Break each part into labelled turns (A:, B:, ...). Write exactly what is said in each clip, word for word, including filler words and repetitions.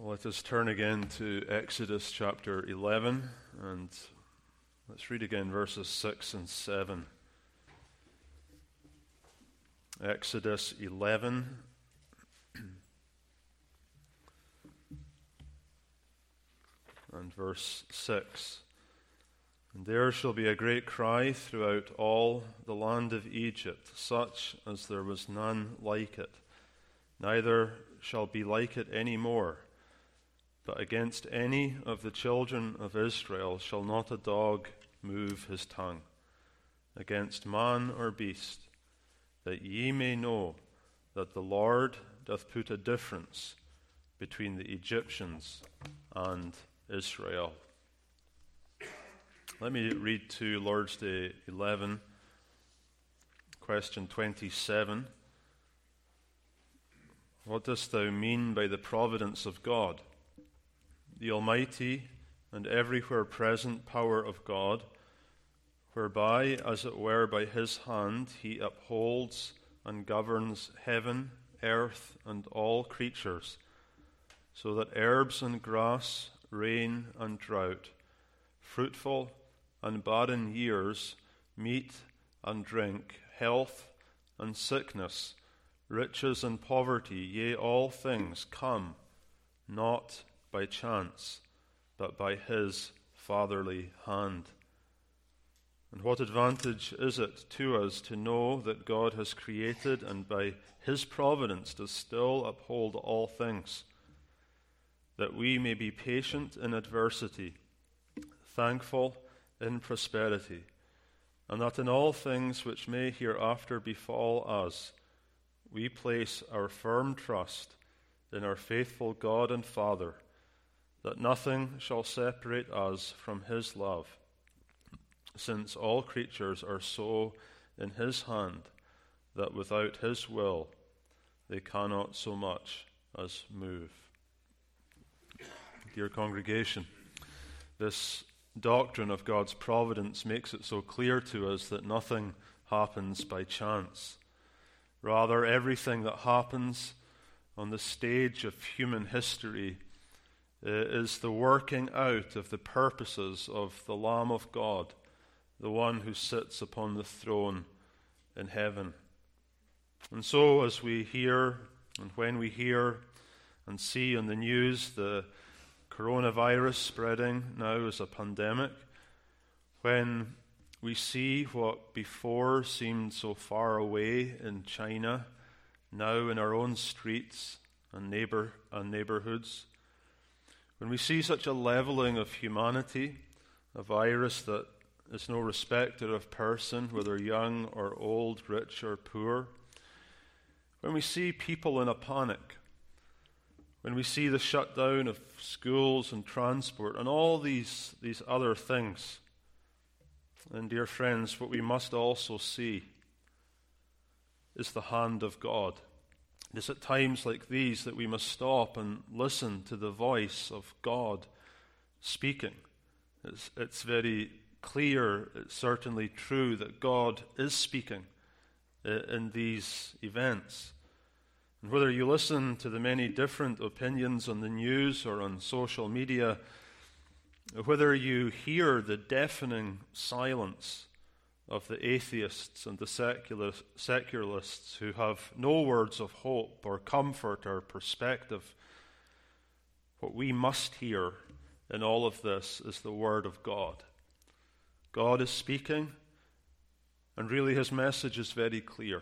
A: Let us turn again to Exodus chapter eleven, and let's read again verses six and seven. Exodus eleven, and verse six. And there shall be a great cry throughout all the land of Egypt, such as there was none like it, neither shall be like it any more. But against any of the children of Israel shall not a dog move his tongue, against man or beast, that ye may know that the Lord doth put a difference between the Egyptians and Israel. Let me read to Lord's Day eleven, question twenty-seven. What dost thou mean by the providence of God? The almighty and everywhere present power of God, whereby, as it were by his hand, he upholds and governs heaven, earth, and all creatures, so that herbs and grass, rain and drought, fruitful and barren years, meat and drink, health and sickness, riches and poverty, yea, all things come not by chance, but by his fatherly hand. And what advantage is it to us to know that God has created and by his providence does still uphold all things, that we may be patient in adversity, thankful in prosperity, and that in all things which may hereafter befall us, we place our firm trust in our faithful God and Father, that nothing shall separate us from his love, since all creatures are so in his hand that without his will they cannot so much as move. Dear congregation, this doctrine of God's providence makes it so clear to us that nothing happens by chance. Rather, everything that happens on the stage of human history is the working out of the purposes of the Lamb of God, the one who sits upon the throne in heaven. And so as we hear, and when we hear and see on the news the coronavirus spreading now as a pandemic, when we see what before seemed so far away in China, now in our own streets and neighbor and neighborhoods, when we see such a leveling of humanity, a virus that is no respecter of person, whether young or old, rich or poor, when we see people in a panic, when we see the shutdown of schools and transport and all these, these other things, and dear friends, what we must also see is the hand of God. It is at times like these that we must stop and listen to the voice of God speaking. It's, it's very clear, it's certainly true that God is speaking in these events. And whether you listen to the many different opinions on the news or on social media, whether you hear the deafening silence of the atheists and the secular, secularists who have no words of hope or comfort or perspective, what we must hear in all of this is the Word of God. God is speaking, and really his message is very clear.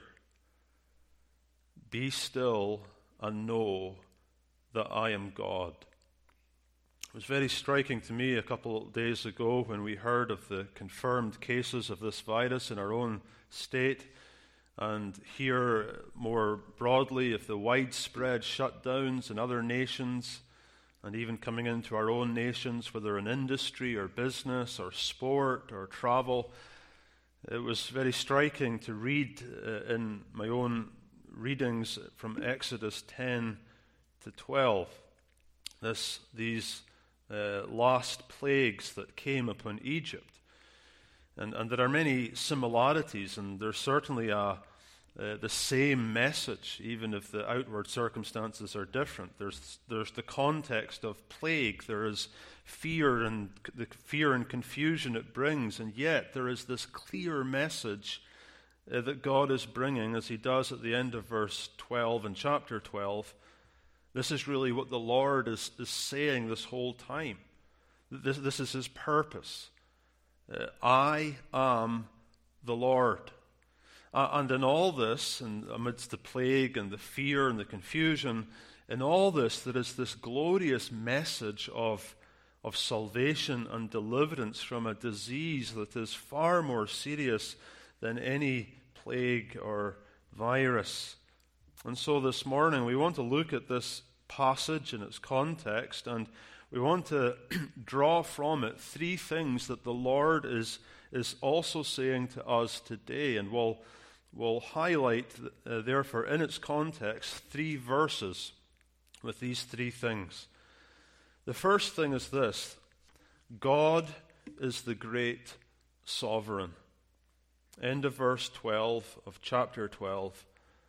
A: Be still and know that I am God. It was very striking to me a couple of days ago when we heard of the confirmed cases of this virus in our own state, and hear more broadly of the widespread shutdowns in other nations, and even coming into our own nations, whether in industry or business or sport or travel. It was very striking to read uh, in my own readings from Exodus ten to twelve, this, these Uh, last plagues that came upon Egypt. And, and there are many similarities, and there's certainly a, uh, the same message, even if the outward circumstances are different. There's there's the context of plague. There is fear and the fear and confusion it brings, and yet there is this clear message uh, that God is bringing, as he does at the end of verse twelve in chapter twelve. This is really what the Lord is, is saying this whole time. This, this is his purpose. Uh, I am the Lord. Uh, and in all this, and amidst the plague and the fear and the confusion, in all this, there is this glorious message of, of salvation and deliverance from a disease that is far more serious than any plague or virus. And so this morning we want to look at this passage in its context, and we want to draw from it three things that the Lord is, is also saying to us today. And we'll, we'll highlight, uh, therefore, in its context, three verses with these three things. The first thing is this: God is the great sovereign. End of verse twelve of chapter twelve.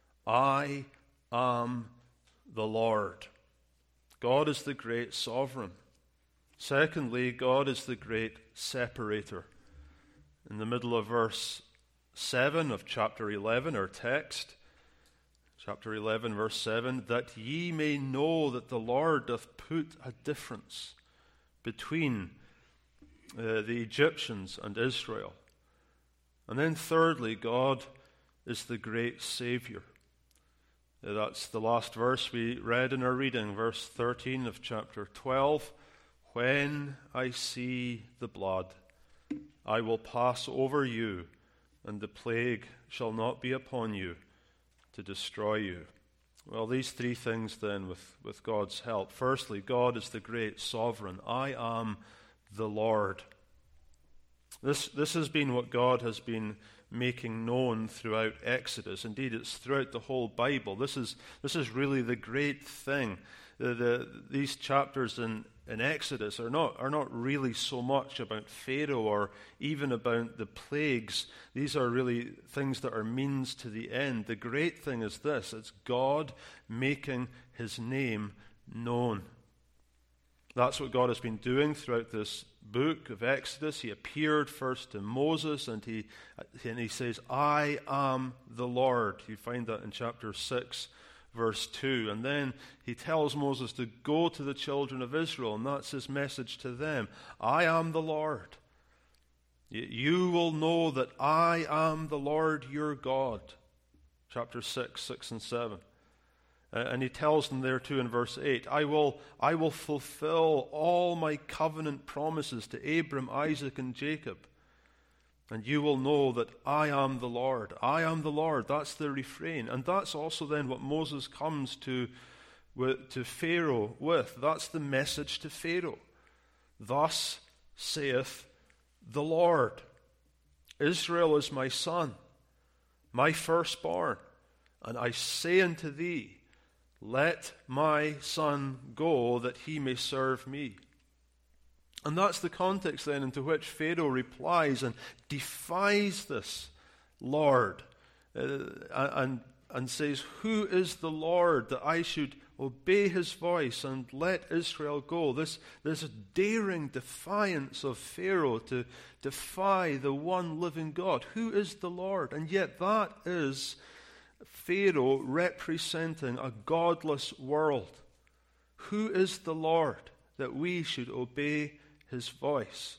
A: I am the Lord. God is the great sovereign. Secondly, God is the great separator. In the middle of verse seven of chapter eleven, our text, chapter eleven, verse seven, that ye may know that the Lord doth put a difference between uh, the Egyptians and Israel. And then thirdly, God is the great Savior. Uh, that's the last verse we read in our reading, verse thirteen of chapter twelve. When I see the blood, I will pass over you, and the plague shall not be upon you to destroy you. Well, these three things then with, with God's help. Firstly, God is the great sovereign. I am the Lord. This, this has been what God has been making known throughout Exodus. Indeed, it's throughout the whole Bible. This is, this is really the great thing. The, the, these chapters in, in Exodus are not, are not really so much about Pharaoh or even about the plagues. These are really things that are means to the end. The great thing is this: it's God making his name known. That's what God has been doing throughout this book of Exodus. He appeared first to Moses, and he, and he says, I am the Lord. You find that in chapter six, verse two. And then he tells Moses to go to the children of Israel, and that's his message to them. I am the Lord. You will know that I am the Lord your God. Chapter six, six and seven. Uh, and he tells them there too in verse eight, I will, I will fulfill all my covenant promises to Abram, Isaac, and Jacob. And you will know that I am the Lord. I am the Lord. That's the refrain. And that's also then what Moses comes to, with, to Pharaoh with. That's the message to Pharaoh. Thus saith the Lord, Israel is my son, my firstborn. And I say unto thee, let my son go, that he may serve me. And that's the context then into which Pharaoh replies and defies this Lord uh, and, and says, who is the Lord that I should obey his voice and let Israel go? This, this daring defiance of Pharaoh to defy the one living God. Who is the Lord? And yet that is Pharaoh representing a godless world. Who is the Lord that we should obey his voice?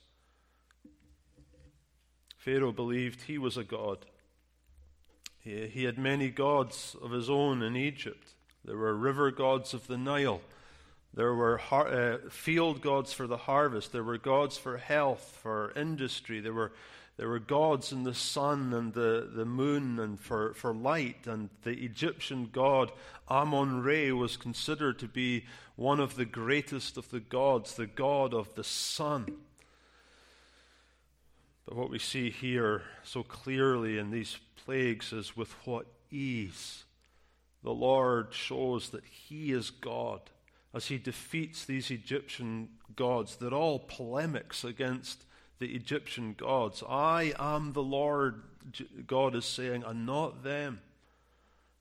A: Pharaoh believed he was a god. He, he had many gods of his own in Egypt. There were river gods of the Nile. There were har- uh, field gods for the harvest. There were gods for health, for industry. There were There were gods in the sun and the, the moon and for, for light. And the Egyptian god Amun-Re was considered to be one of the greatest of the gods, the god of the sun. But what we see here so clearly in these plagues is with what ease the Lord shows that he is God as he defeats these Egyptian gods. They're all polemics against the Egyptian gods. I am the Lord, God is saying, and not them.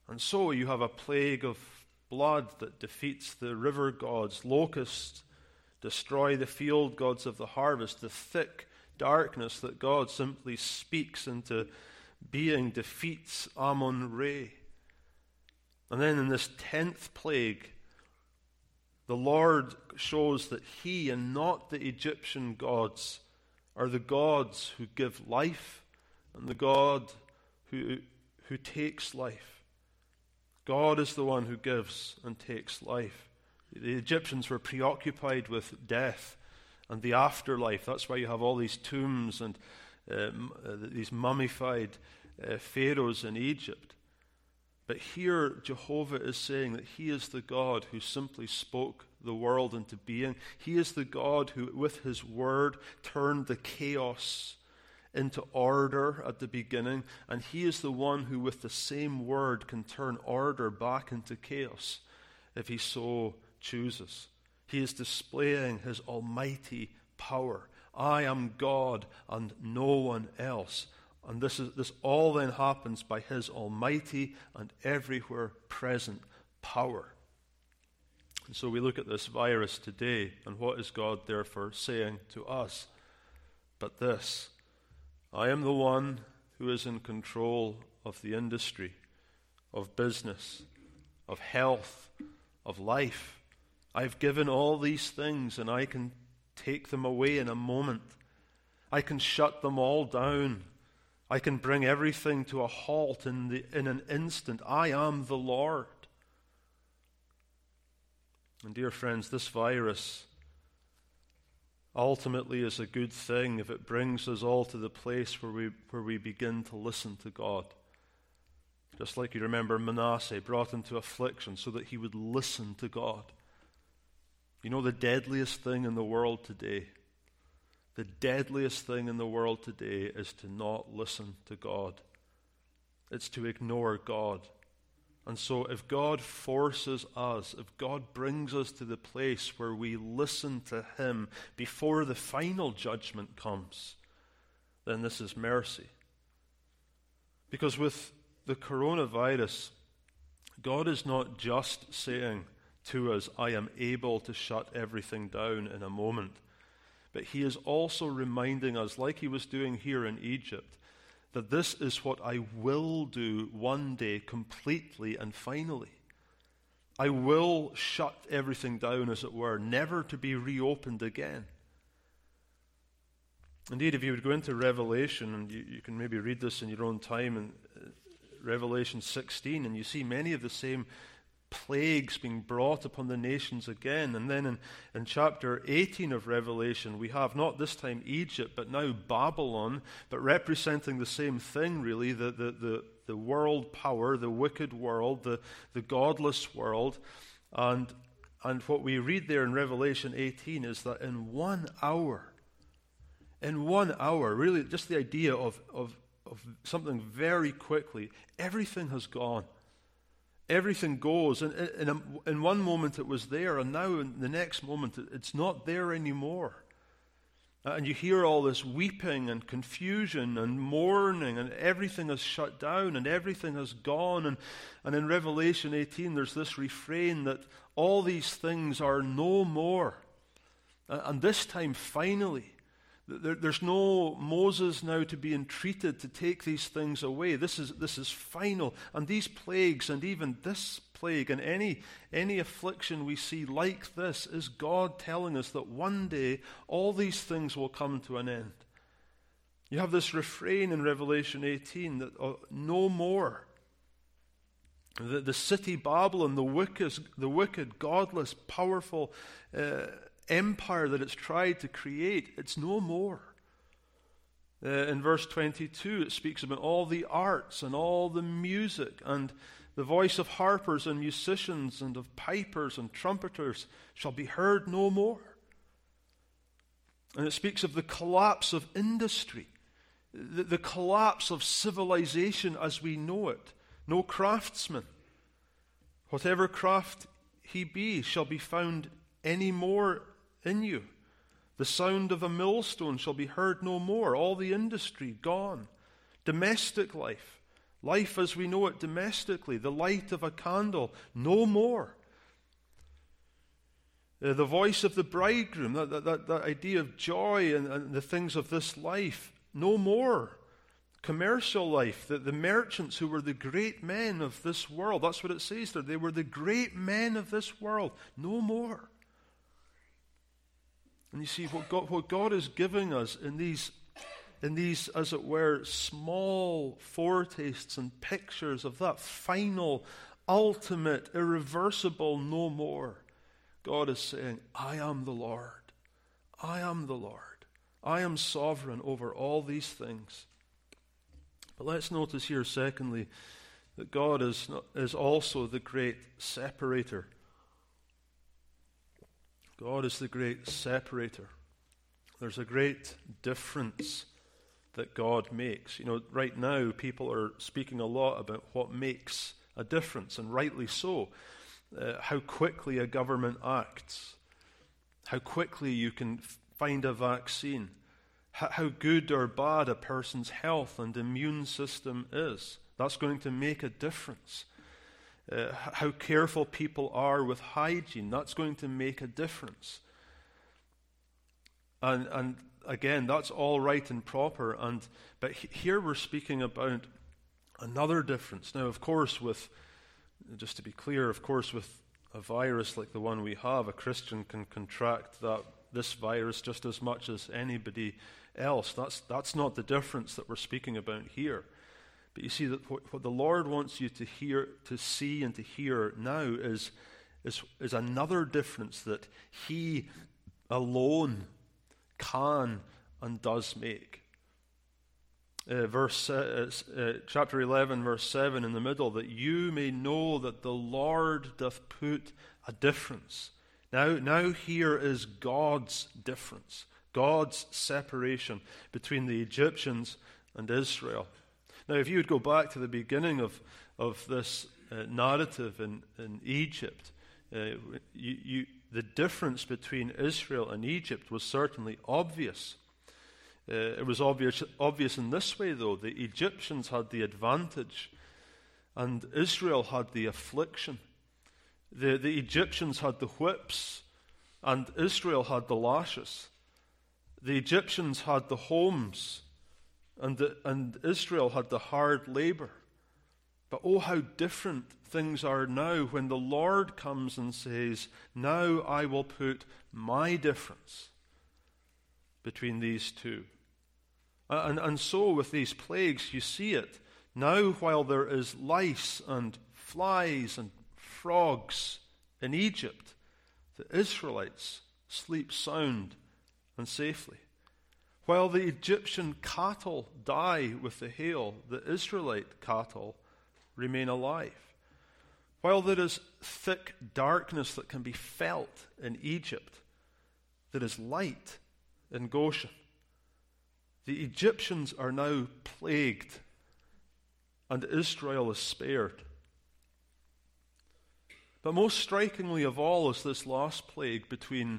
A: And so you have a plague of blood that defeats the river gods. Locusts destroy the field gods of the harvest. The thick darkness that God simply speaks into being defeats Amun-Re. And then in this tenth plague, the Lord shows that he and not the Egyptian gods are the gods who give life and the God who, who takes life. God is the one who gives and takes life. The Egyptians were preoccupied with death and the afterlife. That's why you have all these tombs and uh, these mummified uh, pharaohs in Egypt. But here Jehovah is saying that he is the God who simply spoke the world into being. He is the God who, with his word, turned the chaos into order at the beginning. And he is the one who, with the same word, can turn order back into chaos if he so chooses. He is displaying his almighty power. I am God and no one else. And this is this all then happens by his almighty and everywhere present power. And so we look at this virus today, and what is God therefore saying to us? But this, I am the one who is in control of the industry, of business, of health, of life. I've given all these things, and I can take them away in a moment. I can shut them all down. I can bring everything to a halt in, the, in an instant. I am the Lord. And dear friends, this virus ultimately is a good thing if it brings us all to the place where we, where we begin to listen to God. Just like you remember Manasseh brought into affliction so that he would listen to God. You know the deadliest thing in the world today? The deadliest thing in the world today is to not listen to God. It's to ignore God. And so if God forces us, if God brings us to the place where we listen to him before the final judgment comes, then this is mercy. Because with the coronavirus, God is not just saying to us, I am able to shut everything down in a moment. But he is also reminding us, like he was doing here in Egypt, that this is what I will do one day completely and finally. I will shut everything down, as it were, never to be reopened again. Indeed, if you would go into Revelation, and you, you can maybe read this in your own time, in uh, Revelation sixteen, and you see many of the same plagues being brought upon the nations again. And then in, in chapter eighteen of Revelation, we have not this time Egypt, but now Babylon, but representing the same thing really, the, the, the, the world power, the wicked world, the, the godless world. And, and what we read there in Revelation eighteen is that in one hour, in one hour, really just the idea of, of, of something very quickly, everything has gone. Everything goes. And in, in, in one moment it was there, and now in the next moment it's not there anymore. And you hear all this weeping and confusion and mourning, and everything is shut down and everything has gone. And, and in Revelation eighteen there's this refrain that all these things are no more. And this time finally, There, there's no Moses now to be entreated to take these things away. This is this is final. And these plagues, and even this plague, and any any affliction we see like this, is God telling us that one day all these things will come to an end. You have this refrain in Revelation eighteen that uh, no more. The, the city Babylon, the wicked, the wicked, godless, powerful Uh, empire that it's tried to create, it's no more. Uh, in verse twenty-two, it speaks about all the arts and all the music, and the voice of harpers and musicians and of pipers and trumpeters shall be heard no more. And it speaks of the collapse of industry, the, the collapse of civilization as we know it. No craftsman, whatever craft he be, shall be found any more in you. The sound of a millstone shall be heard no more. All the industry gone. Domestic life, Life as we know it domestically, the light of a candle, no more. Uh, the voice of the bridegroom, that, that, that, that idea of joy and, and the things of this life, no more. Commercial life, the, the merchants who were the great men of this world, that's what it says there. They were the great men of this world, no more. And you see, what God, what God is giving us in these, in these, as it were, small foretastes and pictures of that final, ultimate, irreversible no more. God is saying, I am the Lord. I am the Lord. I am sovereign over all these things. But let's notice here, secondly, that God is, not, is also the great separator. God is the great separator. There's a great difference that God makes. You know, right now people are speaking a lot about what makes a difference, and rightly so. Uh, how quickly a government acts, how quickly you can f- find a vaccine, H- how good or bad a person's health and immune system is. That's going to make a difference. Uh, how careful people are with hygiene, that's going to make a difference. And, and again, that's all right and proper. And but he, here we're speaking about another difference. Now, of course, with just to be clear, of course, with a virus like the one we have, a Christian can contract that this virus just as much as anybody else. That's that's not the difference that we're speaking about here. But you see that what, what the Lord wants you to hear, to see, and to hear now is is is another difference that He alone can and does make. Uh, verse uh, uh, chapter eleven, verse seven, in the middle, that you may know that the Lord doth put a difference. Now, now here is God's difference, God's separation between the Egyptians and Israel. Now, if you would go back to the beginning of of this uh, narrative in in Egypt, uh, you, you, the difference between Israel and Egypt was certainly obvious. Uh, it was obvious, obvious in this way, though. The Egyptians had the advantage, and Israel had the affliction. The, the Egyptians had the whips, and Israel had the lashes. The Egyptians had the homes, and, the, and Israel had the hard labor. But oh, how different things are now when the Lord comes and says, now I will put my difference between these two. And, and so with these plagues, you see it. Now while there is lice and flies and frogs in Egypt, the Israelites sleep sound and safely. While the Egyptian cattle die with the hail, the Israelite cattle remain alive. While there is thick darkness that can be felt in Egypt, there is light in Goshen. The Egyptians are now plagued, and Israel is spared. But most strikingly of all is this last plague between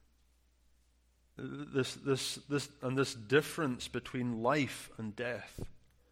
A: this, this, this, and this difference between life and death.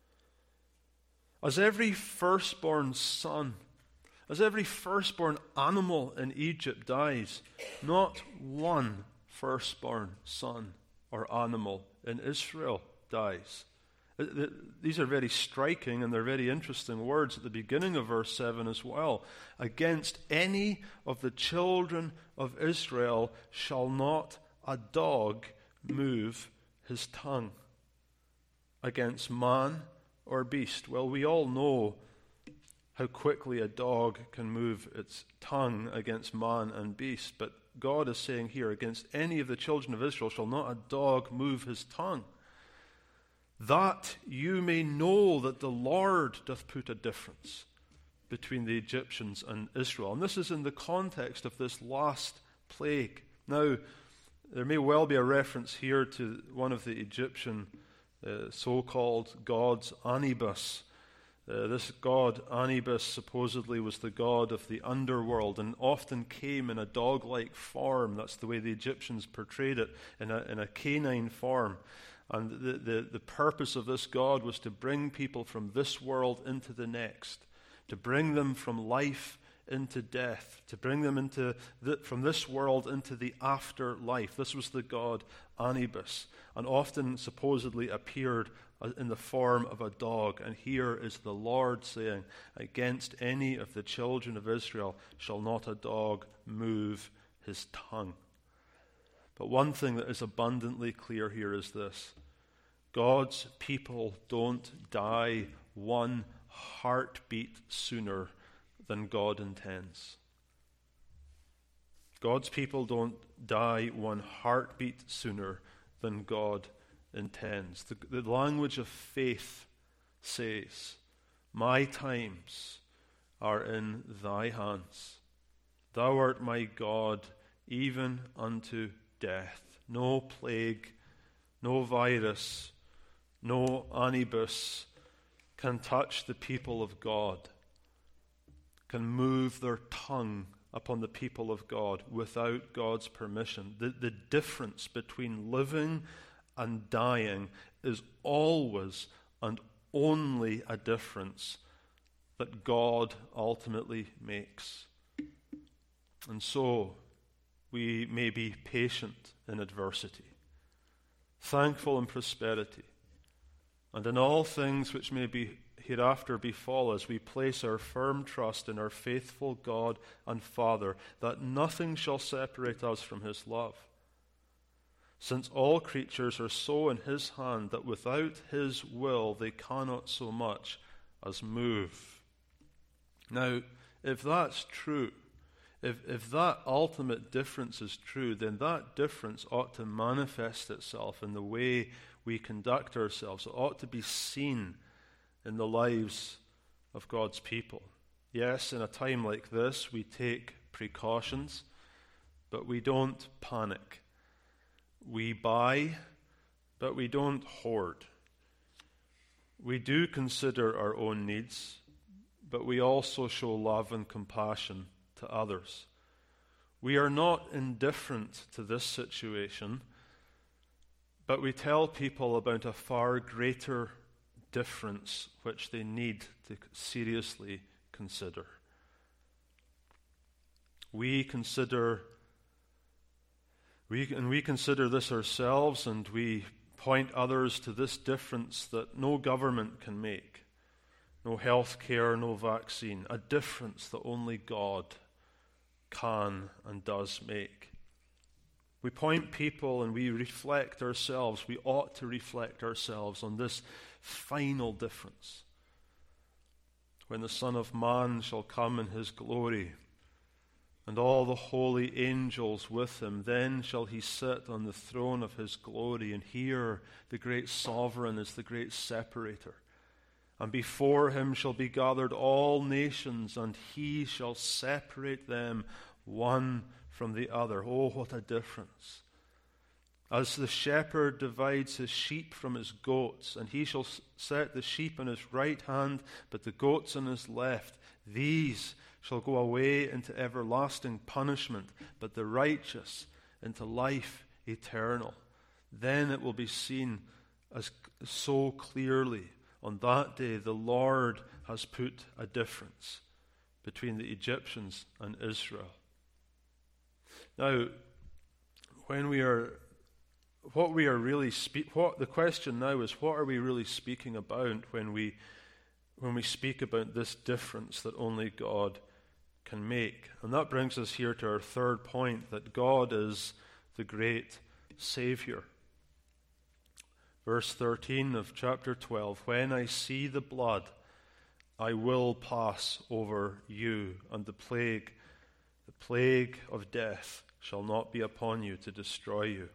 A: As every firstborn son, as every firstborn animal in Egypt dies, not one firstborn son or animal in Israel dies. These are very striking and they're very interesting words at the beginning of verse seven as well. Against any of the children of Israel shall not a dog move his tongue. Against man or beast. Well, we all know how quickly a dog can move its tongue against man and beast, but God is saying here, against any of the children of Israel shall not a dog move his tongue, that you may know that the Lord doth put a difference between the Egyptians and Israel. And this is in the context of this last plague. Now, there may well be a reference here to one of the Egyptian uh, so-called gods, Anubis. Uh, this god, Anubis, supposedly was the god of the underworld and often came in a dog-like form. That's the way the Egyptians portrayed it, in a, in a canine form. And the, the, the purpose of this God was to bring people from this world into the next, to bring them from life into death, to bring them into the, from this world into the afterlife. This was the God Anubis, and often supposedly appeared in the form of a dog. And here is the Lord saying, against any of the children of Israel shall not a dog move his tongue. But one thing that is abundantly clear here is this: God's people don't die one heartbeat sooner than God intends. God's people don't die one heartbeat sooner than God intends. The, the language of faith says, my times are in thy hands. Thou art my God, even unto death. No plague, no virus, no Anubis can touch the people of God, can move their tongue upon the people of God without God's permission. The, the difference between living and dying is always and only a difference that God ultimately makes. And so, we may be patient in adversity, thankful in prosperity, and in all things which may be hereafter befall us, we place our firm trust in our faithful God and Father, that nothing shall separate us from his love. Since all creatures are so in his hand that without his will they cannot so much as move. Now, if that's true, If, if that ultimate difference is true, then that difference ought to manifest itself in the way we conduct ourselves. It ought to be seen in the lives of God's people. Yes, in a time like this, we take precautions, but we don't panic. We buy, but we don't hoard. We do consider our own needs, but we also show love and compassion to others. We are not indifferent to this situation, but we tell people about a far greater difference which they need to seriously consider. We consider, we, and we consider this ourselves, and we point others to this difference that no government can make, no health care, no vaccine, a difference that only God can and does make. We point people and we reflect ourselves, we ought to reflect ourselves on this final difference. When the Son of Man shall come in his glory, and all the holy angels with him, then shall he sit on the throne of his glory, and here the great sovereign is the great separator. And before him shall be gathered all nations, and he shall separate them one from the other. Oh, what a difference. As the shepherd divides his sheep from his goats, and he shall set the sheep in his right hand, but the goats in his left, these shall go away into everlasting punishment, but the righteous into life eternal. Then it will be seen as so clearly. On that day, the Lord has put a difference between the Egyptians and Israel. Now, when we are, what we are really speak, what the question now is, what are we really speaking about when we, when we speak about this difference that only God can make? And that brings us here to our third point, that God is the great Savior. Verse thirteen of chapter twelve, when I see the blood, I will pass over you, and the plague, the plague of death shall not be upon you to destroy you.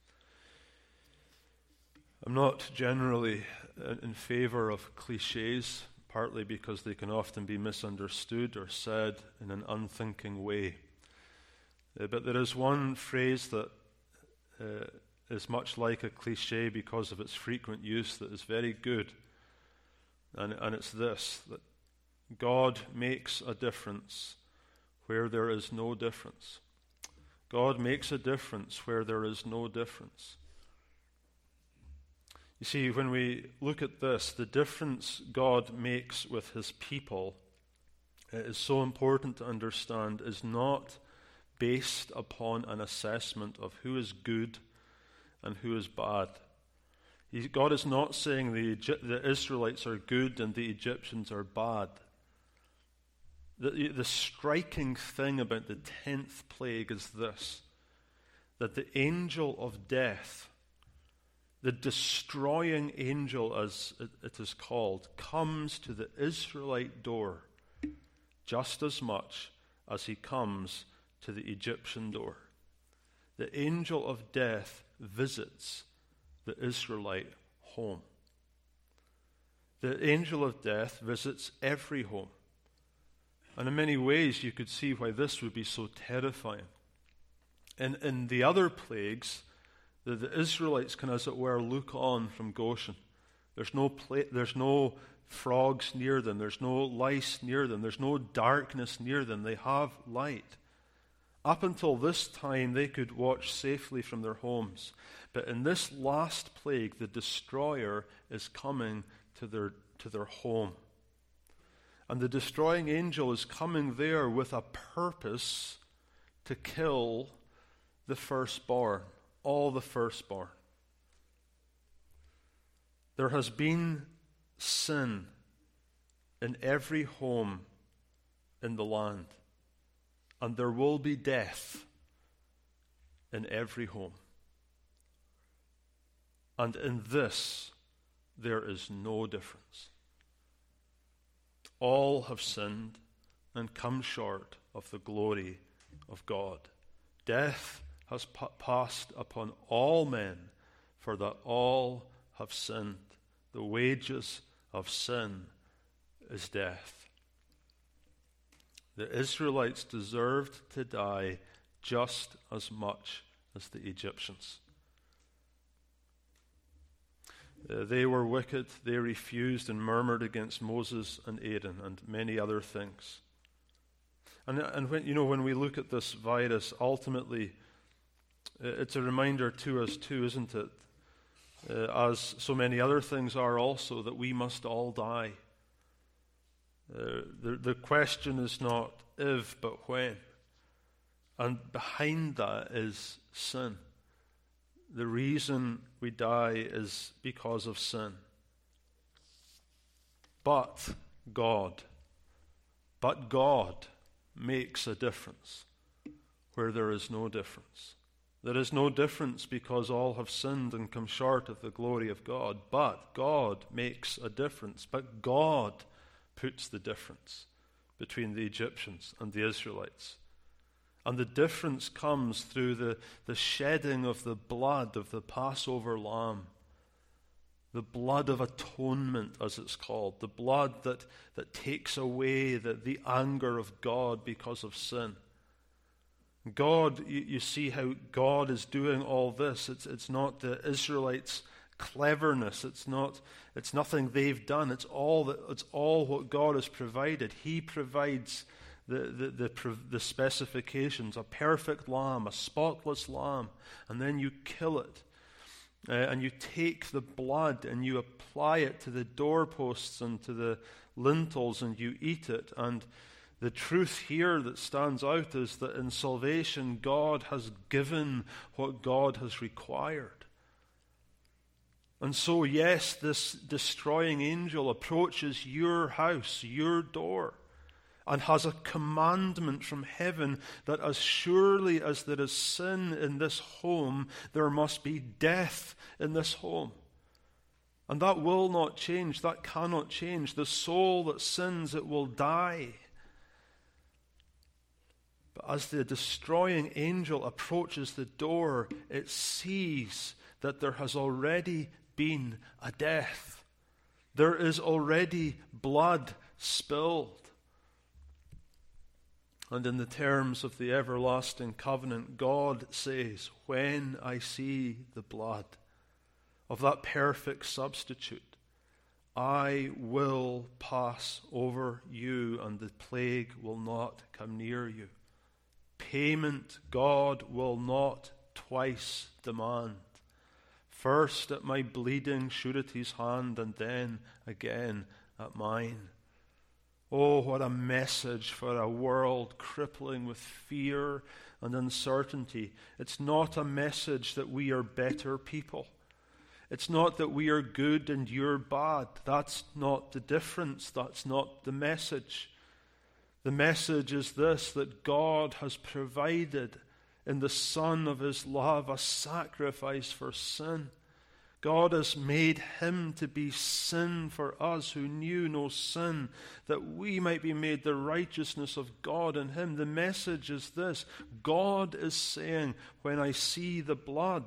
A: I'm not generally in favor of cliches, partly because they can often be misunderstood or said in an unthinking way. Uh, but there is one phrase that uh, is much like a cliche because of its frequent use that is very good. And, and it's this, that God makes a difference where there is no difference. God makes a difference where there is no difference. You see, when we look at this, the difference God makes with his people, it is so important to understand, is not based upon an assessment of who is good and who is bad. He, God is not saying the, the Israelites are good and the Egyptians are bad. The, the striking thing about the tenth plague is this, that the angel of death, the destroying angel, as it is called, comes to the Israelite door just as much as he comes to the Egyptian door. The angel of death visits the Israelite home. The angel of death visits every home. And in many ways you could see why this would be so terrifying. In, in the other plagues, The, the Israelites can, as it were, look on from Goshen. There's no pla- there's no frogs near them. There's no lice near them. There's no darkness near them. They have light. Up until this time, they could watch safely from their homes. But in this last plague, the destroyer is coming to their, to their home. And the destroying angel is coming there with a purpose to kill the firstborn. All the firstborn. There has been sin in every home in the land, and there will be death in every home. And in this, there is no difference. All have sinned and come short of the glory of God. Death has p- passed upon all men, for that all have sinned. The wages of sin is death. The Israelites deserved to die just as much as the Egyptians. Uh, they were wicked. They refused and murmured against Moses and Aaron and many other things. And, and when, you know, when we look at this virus, ultimately, it's a reminder to us too, isn't it? Uh, as so many other things are also, that we must all die. Uh, the, the question is not if, but when. And behind that is sin. The reason we die is because of sin. But God, but God makes a difference where there is no difference. There is no difference because all have sinned and come short of the glory of God. But God makes a difference. But God puts the difference between the Egyptians and the Israelites. And the difference comes through the, the shedding of the blood of the Passover lamb. The blood of atonement, as it's called. The blood that, that takes away the, the anger of God because of sin. God, you, you see how God is doing all this. It's, it's not the Israelites' cleverness. It's not. It's nothing they've done. It's all that. It's all what God has provided. He provides the the the, the specifications: a perfect lamb, a spotless lamb, and then you kill it, uh, and you take the blood and you apply it to the doorposts and to the lintels, and you eat it. And the truth here that stands out is that in salvation, God has given what God has required. And so, yes, this destroying angel approaches your house, your door, and has a commandment from heaven that as surely as there is sin in this home, there must be death in this home. And that will not change. That cannot change. The soul that sins, it will die. But as the destroying angel approaches the door, it sees that there has already been a death. There is already blood spilled. And in the terms of the everlasting covenant, God says, when I see the blood of that perfect substitute, I will pass over you, and the plague will not come near you. Payment God will not twice demand. First at my bleeding surety's hand, and then again at mine. Oh, what a message for a world crippling with fear and uncertainty. It's not a message that we are better people. It's not that we are good and you're bad. That's not the difference. That's not the message. The message is this, that God has provided in the Son of His love a sacrifice for sin. God has made Him to be sin for us who knew no sin, that we might be made the righteousness of God in Him. The message is this: God is saying, when I see the blood,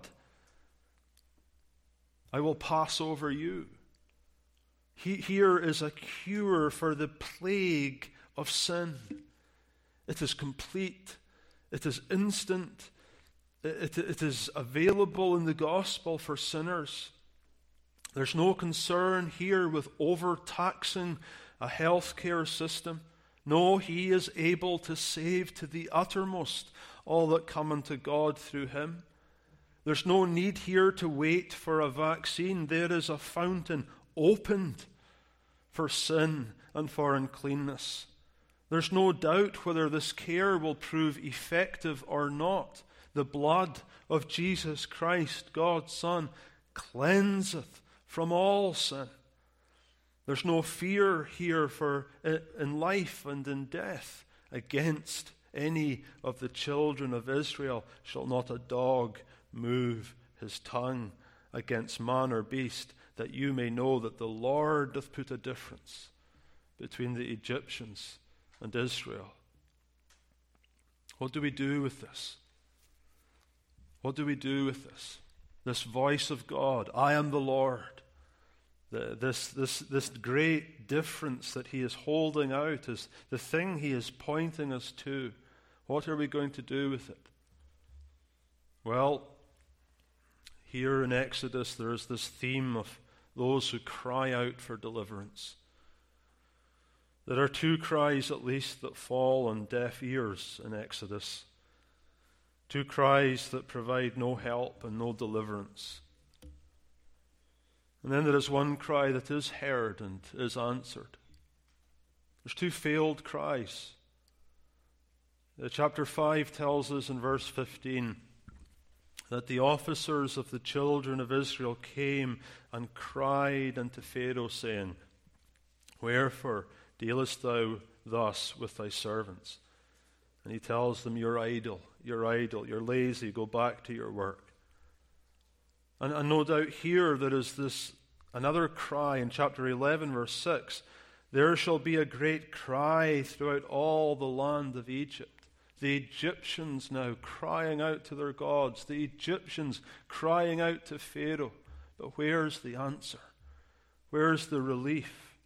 A: I will pass over you. He, here is a cure for the plague of sin. It is complete. It is instant. It, it is available in the gospel for sinners. There's no concern here with overtaxing a healthcare system. No, He is able to save to the uttermost all that come unto God through Him. There's no need here to wait for a vaccine. There is a fountain opened for sin and for uncleanness. There's no doubt whether this care will prove effective or not. The blood of Jesus Christ, God's Son, cleanseth from all sin. There's no fear here for in life and in death. Against any of the children of Israel shall not a dog move his tongue against man or beast, that you may know that the Lord doth put a difference between the Egyptians and Israel. What do we do with this? What do we do with this? This voice of God, I am the Lord. The, this, this, this great difference that He is holding out is the thing He is pointing us to. What are we going to do with it? Well, here in Exodus there is this theme of those who cry out for deliverance. There are two cries at least that fall on deaf ears in Exodus. Two cries that provide no help and no deliverance. And then there is one cry that is heard and is answered. There's two failed cries. Uh, chapter five tells us in verse fifteen that the officers of the children of Israel came and cried unto Pharaoh, saying, Wherefore dealest thou thus with thy servants? And he tells them, You're idle, you're idle, you're lazy, go back to your work. And, and no doubt here there is this another cry in chapter eleven, verse six. There shall be a great cry throughout all the land of Egypt. The Egyptians now crying out to their gods. The Egyptians crying out to Pharaoh. But where's the answer? Where's the relief?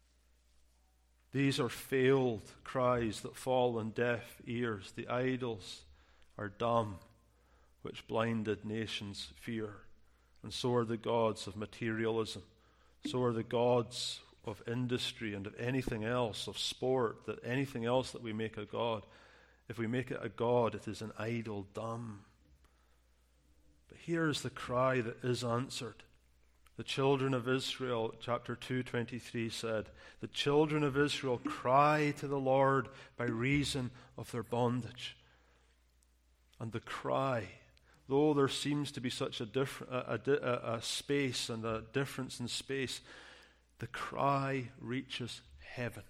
A: These are failed cries that fall on deaf ears. The idols are dumb, which blinded nations fear. And so are the gods of materialism. So are the gods of industry and of anything else, of sport, that anything else that we make a god. If we make it a god, it is an idol dumb. But here is the cry that is answered. The children of Israel, chapter two twenty-three said, the children of Israel cry to the Lord by reason of their bondage. And the cry, though there seems to be such a, diff- a, a, a space and a difference in space, the cry reaches heaven.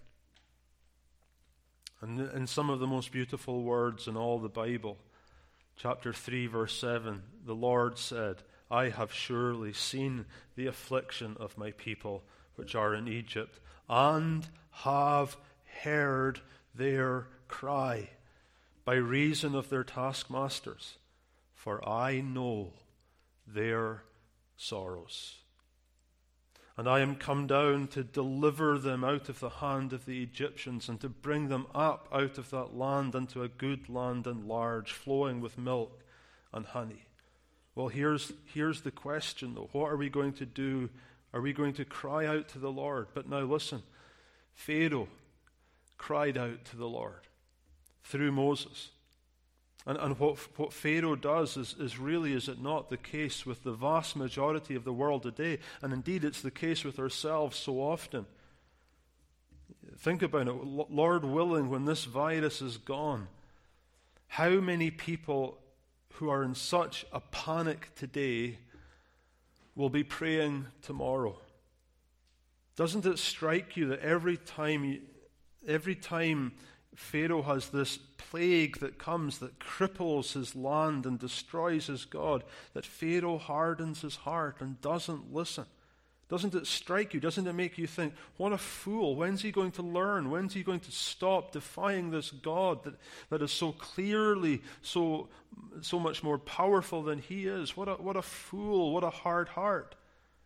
A: And in some of the most beautiful words in all the Bible, chapter three, verse seven, the Lord said, I have surely seen the affliction of my people which are in Egypt, and have heard their cry by reason of their taskmasters, for I know their sorrows. And I am come down to deliver them out of the hand of the Egyptians, and to bring them up out of that land unto a good land and large, flowing with milk and honey. Well, here's, here's the question, though. What are we going to do? Are we going to cry out to the Lord? But now listen, Pharaoh cried out to the Lord through Moses. And, and what, what Pharaoh does is, is really, is it not, the case with the vast majority of the world today? And indeed, it's the case with ourselves so often. Think about it. Lord willing, when this virus is gone, how many people who are in such a panic today will be praying tomorrow? Doesn't it strike you that every time, you, every time Pharaoh has this plague that comes that cripples his land and destroys his God, that Pharaoh hardens his heart and doesn't listen? Doesn't it strike you? Doesn't it make you think, what a fool? When's he going to learn? When's he going to stop defying this God that, that is so clearly so, so much more powerful than he is? What a, what a fool. What a hard heart.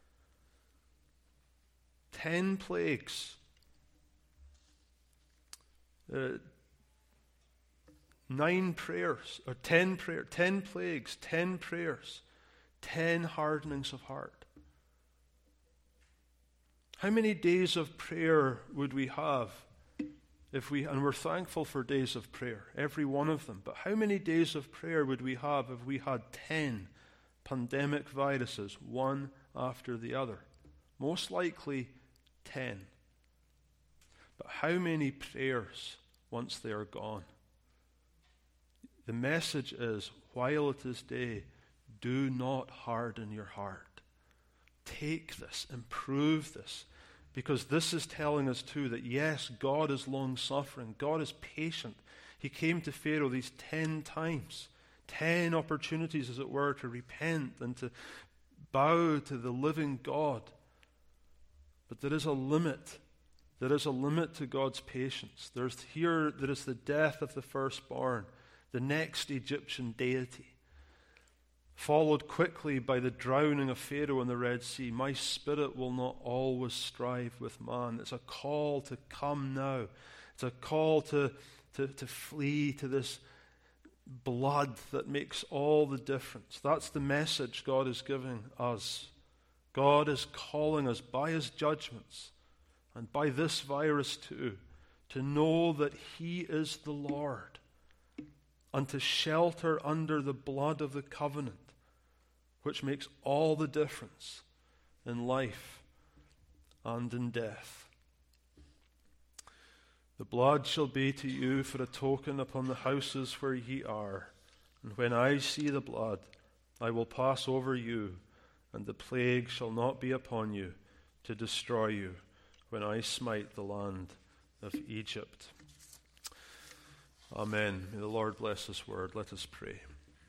A: Ten plagues. Uh, nine prayers, or ten prayer, ten plagues, ten prayers, ten hardenings of heart. How many days of prayer would we have if we, and we're thankful for days of prayer, every one of them, but how many days of prayer would we have if we had ten pandemic viruses, one after the other? Most likely ten. But how many prayers once they are gone? The message is, while it is day, do not harden your heart. Take this, improve this, because this is telling us too that yes, God is long-suffering, God is patient. He came to Pharaoh these ten times, ten opportunities, as it were, to repent and to bow to the living God. But there is a limit. There is a limit to God's patience. There's here, there is the death of the firstborn, the next Egyptian deity, followed quickly by the drowning of Pharaoh in the Red Sea. My spirit will not always strive with man. It's a call to come now. It's a call to, to, to flee to this blood that makes all the difference. That's the message God is giving us. God is calling us by his judgments and by this virus too, to know that he is the Lord and to shelter under the blood of the covenant, which makes all the difference in life and in death. The blood shall be to you for a token upon the houses where ye are, and when I see the blood, I will pass over you, and the plague shall not be upon you to destroy you when I smite the land of Egypt. Amen. May the Lord bless his word. Let us pray.